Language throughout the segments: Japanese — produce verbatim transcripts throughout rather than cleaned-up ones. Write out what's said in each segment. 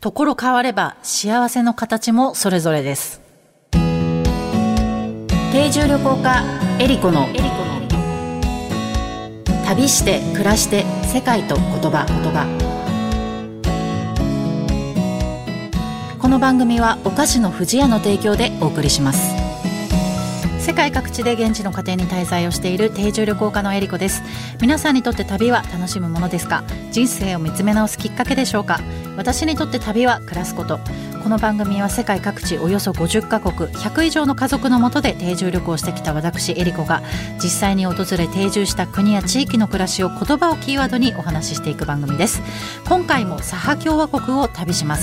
ところ変われば幸せの形もそれぞれです。定住旅行家エリコの旅して暮らして世界と言葉言葉。この番組はお菓子の不二家の提供でお送りします。世界各地で現地の家庭に滞在をしている定住旅行家のエリコです。皆さんにとって旅は楽しむものですか？人生を見つめ直すきっかけでしょうか？私にとって旅は暮らすこと。この番組は世界各地およそごじゅっカ国ひゃく以上の家族の下で定住旅行してきた私エリコが実際に訪れ定住した国や地域の暮らしを言葉をキーワードにお話ししていく番組です。今回もサハ共和国を旅します。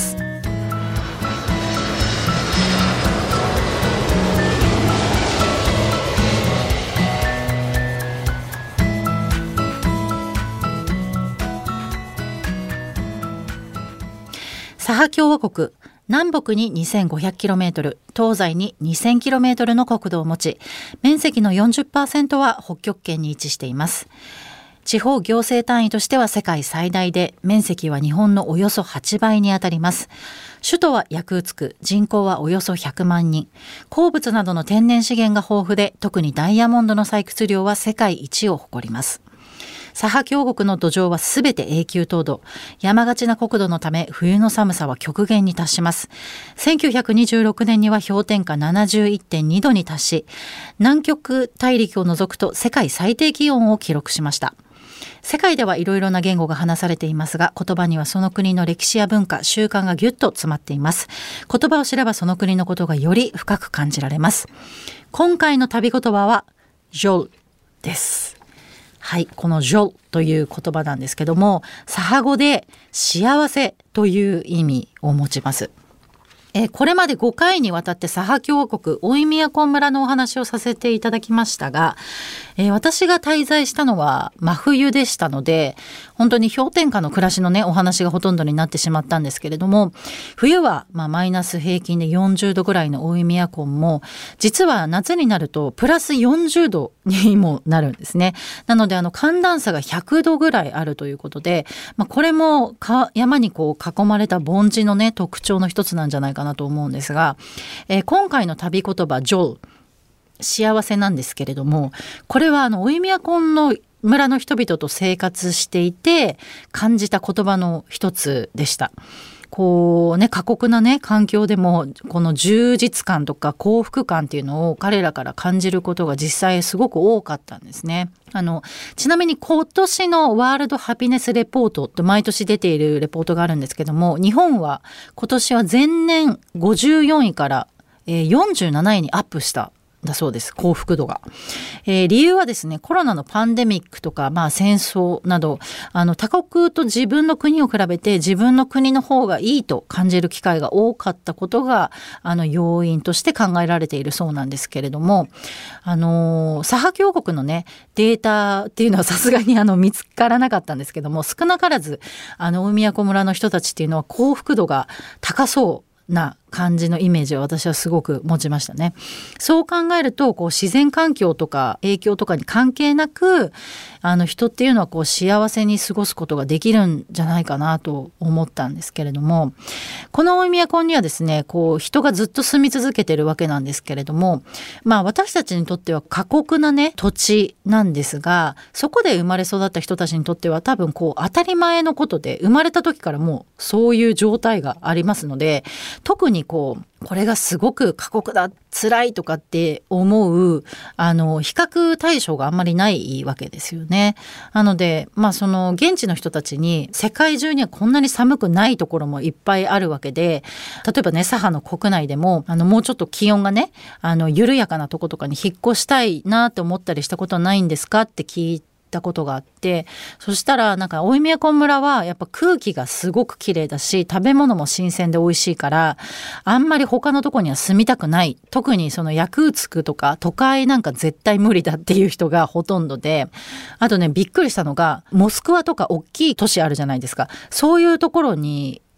サハ共和国、南北に にせんごひゃくキロメートル、東西に にせんキロメートルの国土を持ち、面積の よんじゅっパーセント は北極圏に位置しています。地方行政単位としては世界最大で、面積は日本のおよそはちばいにあたります。首都はヤクーツク、人口はおよそひゃくまんにん。鉱物などの天然資源が豊富で、特にダイヤモンドの採掘量は世界一を誇ります。サハ共和国の土壌はすべて永久凍土。山がちな国土のため冬の寒さは極限に達します。せんきゅうひゃくにじゅうろくねんには氷点下 ななじゅういってんにどに達し、南極大陸を除くと世界最低気温を記録しました。世界ではいろいろな言語が話されていますが、言葉にはその国の歴史や文化、習慣がぎゅっと詰まっています。言葉を知ればその国のことがより深く感じられます。今回の旅言葉はジョルです。はい、このジョルという言葉なんですけども、サハ語で幸せという意味を持ちます。えー、これまでごかいにわたってサハ共和国オイミヤコン村のお話をさせていただきましたが、えー、私が滞在したのは真冬でしたので、本当に氷点下の暮らしのねお話がほとんどになってしまったんですけれども、冬はまあマイナス平均でよんじゅうどぐらいのオイミヤコンも、実は夏になるとプラスよんじゅうどにもなるんですね。なのであの寒暖差がひゃくどぐらいあるということで、まあ、これもか山にこう囲まれた盆地のね特徴の一つなんじゃないかなと思うんですが、えー、今回の旅言葉ジョル、幸せなんですけれども、これはあのオイミヤコンの村の人々と生活していて感じた言葉の一つでした。こうね、過酷なね環境でもこの充実感とか幸福感っていうのを彼らから感じることが実際すごく多かったんですね。あのちなみに今年のワールドハピネスレポートと毎年出ているレポートがあるんですけども、日本は今年は前年ごじゅうよんいからよんじゅうなないにアップしただそうです。幸福度が、えー、理由はですね、コロナのパンデミックとか、まあ、戦争などあの他国と自分の国を比べて自分の国の方がいいと感じる機会が多かったことがあの要因として考えられているそうなんですけれども、あのー、サハ共和国のねデータっていうのはさすがにあの見つからなかったんですけども、少なからずあの大宮古村の人たちっていうのは幸福度が高そうな感じのイメージを私はすごく持ちましたね。そう考えるとこう自然環境とか影響とかに関係なくあの人っていうのはこう幸せに過ごすことができるんじゃないかなと思ったんですけれども、この大宮コンにはですねこう人がずっと住み続けてるわけなんですけれども、まあ私たちにとっては過酷なね土地なんですが、そこで生まれ育った人たちにとっては多分こう当たり前のことで、生まれた時からもうそういう状態がありますので、特にこうこれがすごく過酷だ辛いとかって思うあの比較対象があんまりないわけですよね。なのでまあその現地の人たちに世界中にはこんなに寒くないところもいっぱいあるわけで、例えばねサハの国内でもあのもうちょっと気温がねあの緩やかなとことかに引っ越したいなって思ったりしたことはないんですかって聞いてたことがあって、そしたらなんか大宮古村はやっぱ空気がすごく綺麗だし食べ物も新鮮で美味しいからあんまり他のとこには住みたくない、特にそのヤクーツクとか都会なんか絶対無理だっていう人がほとんどで、あとねびっくりしたのがモスクワとか大きい都市あるじゃないですか、そういうところに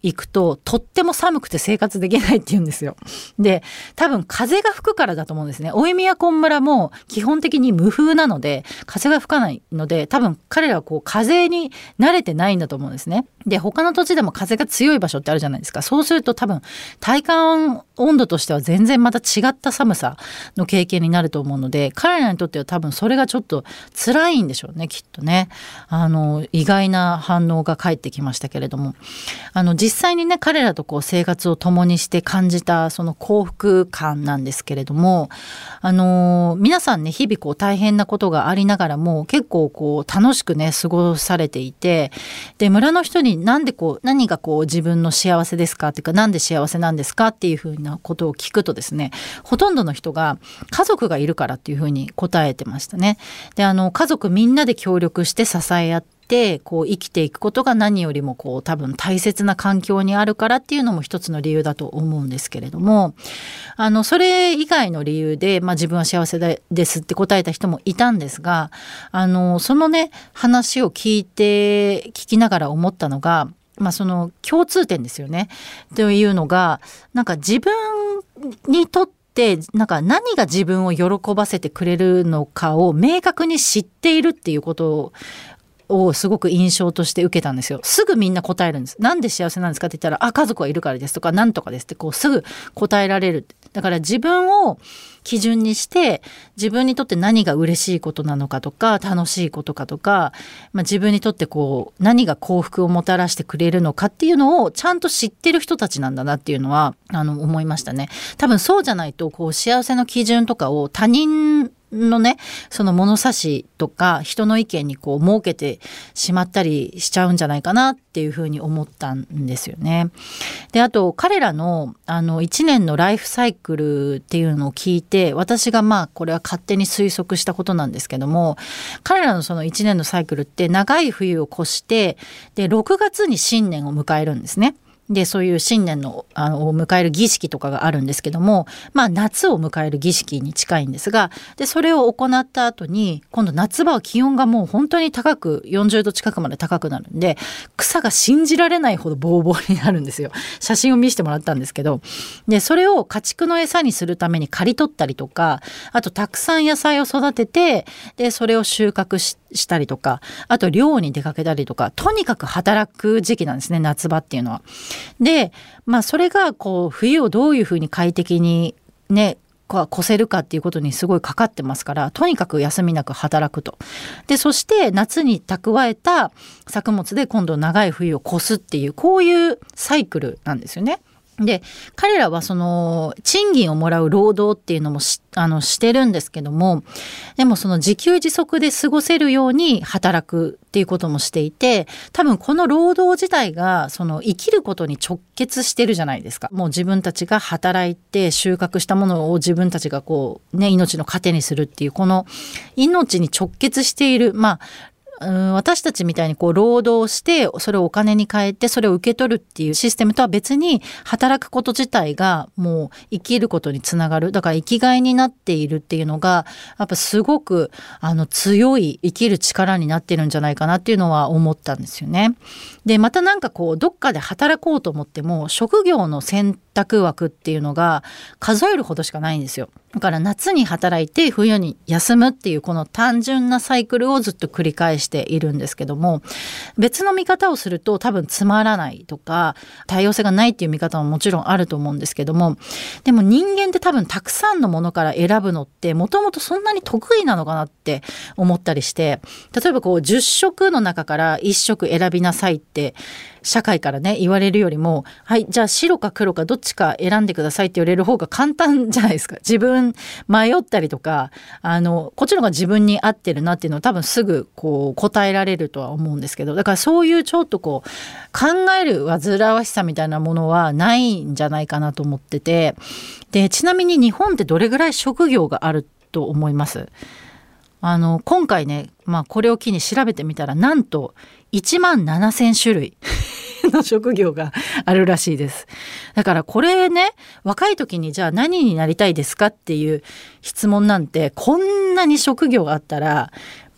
行くととっても寒くて生活できないって言うんですよ。で、多分風が吹くからだと思うんですね。大宮古村も基本的に無風なので風が吹かないので、多分彼らはこう風に慣れてないんだと思うんですね。で、他の土地でも風が強い場所ってあるじゃないですか。そうすると多分体感温度としては全然また違った寒さの経験になると思うので、彼らにとっては多分それがちょっと辛いんでしょうね、きっとね。あの意外な反応が返ってきましたけれども、あの実際にね彼らとこう生活を共にして感じたその幸福感なんですけれども、あの皆さんね日々こう大変なことがありながらも結構こう楽しくね過ごされていて、で村の人になんでこう何がこう自分の幸せですかっていうか、なんで幸せなんですかっていうふうなことを聞くとですね、ほとんどの人が家族がいるからっていうふうに答えてましたね。で、あの家族みんなで協力して支え合ってこう生きていくことが何よりもこう多分大切な環境にあるからっていうのも一つの理由だと思うんですけれども、あのそれ以外の理由で、まあ、自分は幸せですって答えた人もいたんですが、あのそのね話を聞いて聞きながら思ったのが、まあ、その共通点ですよね。というのがなんか自分にとってなんか何が自分を喜ばせてくれるのかを明確に知っているっていうことをすごく印象として受けたんですよ。すぐみんな答えるんです。なんで幸せなんですかって言ったら、あ、家族はいるからですとか、なんとかですってこうすぐ答えられる。だから自分を基準にして自分にとって何が嬉しいことなのかとか楽しいことかとか、まあ、自分にとってこう何が幸福をもたらしてくれるのかっていうのをちゃんと知ってる人たちなんだなっていうのはあの思いましたね。多分そうじゃないとこう幸せの基準とかを他人のねその物差しとか人の意見にこう設けてしまったりしちゃうんじゃないかなっていうふうに思ったんですよね。で、あと彼らのあのいちねんのライフサイクルっていうのを聞いて、私がまあこれは勝手に推測したことなんですけども、彼らのそのいちねんのサイクルって長い冬を越してでろくがつに新年を迎えるんですね。で、そういう新年の、あのを迎える儀式とかがあるんですけども、まあ夏を迎える儀式に近いんですが、でそれを行った後に今度夏場は気温がもう本当に高くよんじゅうど近くまで高くなるんで、草が信じられないほどボーボーになるんですよ。写真を見せてもらったんですけど、でそれを家畜の餌にするために刈り取ったりとか、あとたくさん野菜を育ててでそれを収穫 し, したりとか、あと漁に出かけたりとか、とにかく働く時期なんですね、夏場っていうのは。で、まあそれがこう冬をどういうふうに快適にね越せるかっていうことにすごいかかってますから、とにかく休みなく働くと。でそして夏に蓄えた作物で今度長い冬を越すっていう、こういうサイクルなんですよね。で彼らはその賃金をもらう労働っていうのもしあのしてるんですけども、でもその自給自足で過ごせるように働くっていうこともしていて、多分この労働自体がその生きることに直結してるじゃないですか。もう自分たちが働いて収穫したものを自分たちがこうね命の糧にするっていう、この命に直結している、まあうん、私たちみたいにこう労働してそれをお金に変えてそれを受け取るっていうシステムとは別に、働くこと自体がもう生きることにつながる、だから生きがいになっているっていうのがやっぱすごくあの強い生きる力になってるんじゃないかなっていうのは思ったんですよね。でまたなんかこうどっかで働こうと思っても職業の選択枠っていうのが数えるほどしかないんですよ。だから夏に働いて冬に休むっていうこの単純なサイクルをずっと繰り返しているんですけども、別の見方をすると多分つまらないとか多様性がないっていう見方ももちろんあると思うんですけども、でも人間って多分たくさんのものから選ぶのってもともとそんなに得意なのかなって思ったりして、例えばこうじゅっしょくの中からいっしょく選びなさいって社会からね言われるよりも、はいじゃあ白か黒かどっちか選んでくださいって言われる方が簡単じゃないですか。自分迷ったりとか、あのこっちの方が自分に合ってるなっていうのを多分すぐこう答えられるとは思うんですけど、だからそういうちょっとこう考える煩わしさみたいなものはないんじゃないかなと思ってて、でちなみに日本ってどれぐらい職業があると思います？あの今回ね、まあ、これを機に調べてみたらなんといちまんななせんしゅるいの職業があるらしいです。だからこれね、若い時にじゃあ何になりたいですかっていう質問なんて、こんなに職業があったら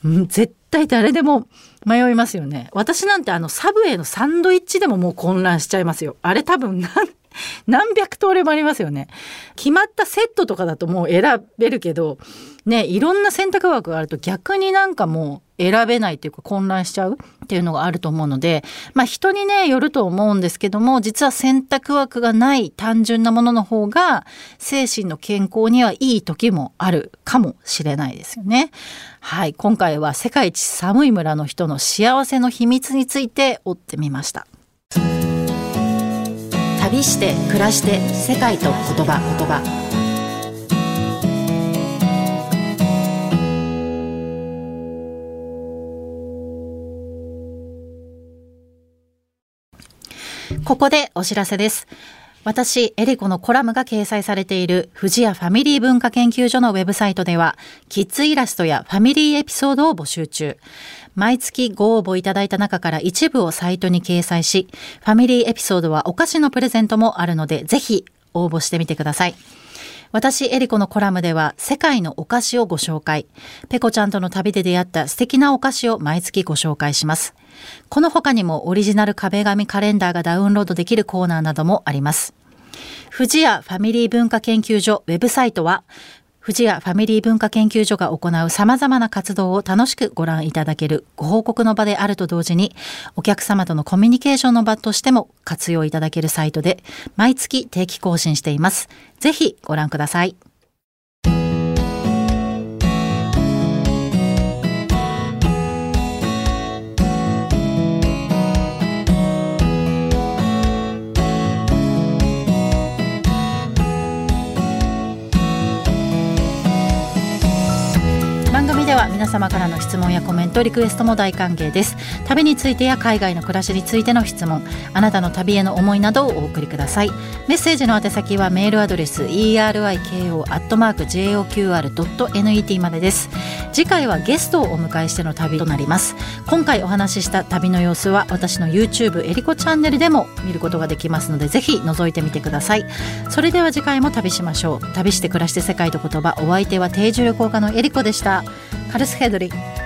うん、絶対誰でも迷いますよね。私なんてあのサブウェイのサンドイッチでももう混乱しちゃいますよ。あれ多分何何百通りもありますよね。決まったセットとかだともう選べるけどね、いろんな選択枠があると逆になんかもう選べないというか混乱しちゃうっていうのがあると思うので、まあ人にねよると思うんですけども、実は選択枠がない単純なものの方が精神の健康にはいい時もあるかもしれないですよね。はい、今回は世界一寒い村の人の幸せの秘密について追ってみました。旅して暮らして世界と言葉言葉ここでお知らせです。私エリコのコラムが掲載されている富士屋ファミリー文化研究所のウェブサイトでは、キッズイラストやファミリーエピソードを募集中。毎月ご応募いただいた中から一部をサイトに掲載し、ファミリーエピソードはお菓子のプレゼントもあるので、ぜひ応募してみてください。私エリコのコラムでは世界のお菓子をご紹介。ペコちゃんとの旅で出会った素敵なお菓子を毎月ご紹介します。この他にもオリジナル壁紙カレンダーがダウンロードできるコーナーなどもあります。富士屋ファミリー文化研究所ウェブサイトは、富士屋ファミリー文化研究所が行う様々な活動を楽しくご覧いただけるご報告の場であると同時に、お客様とのコミュニケーションの場としても活用いただけるサイトで、毎月定期更新しています。ぜひご覧ください。番組では皆様からの質問やコメント、リクエストも大歓迎です。旅についてや海外の暮らしについての質問、あなたの旅への思いなどをお送りください。メッセージの宛先はメールアドレス イーアールアイケーオーアットマークジェイオーキューアールドットネット までです。次回はゲストをお迎えしての旅となります。今回お話しした旅の様子は私の YouTube エリコチャンネルでも見ることができますので、ぜひ覗いてみてください。それでは次回も旅しましょう。旅して暮らして世界と言葉、お相手は定住旅行家のエリコでした。カルスヘドリ。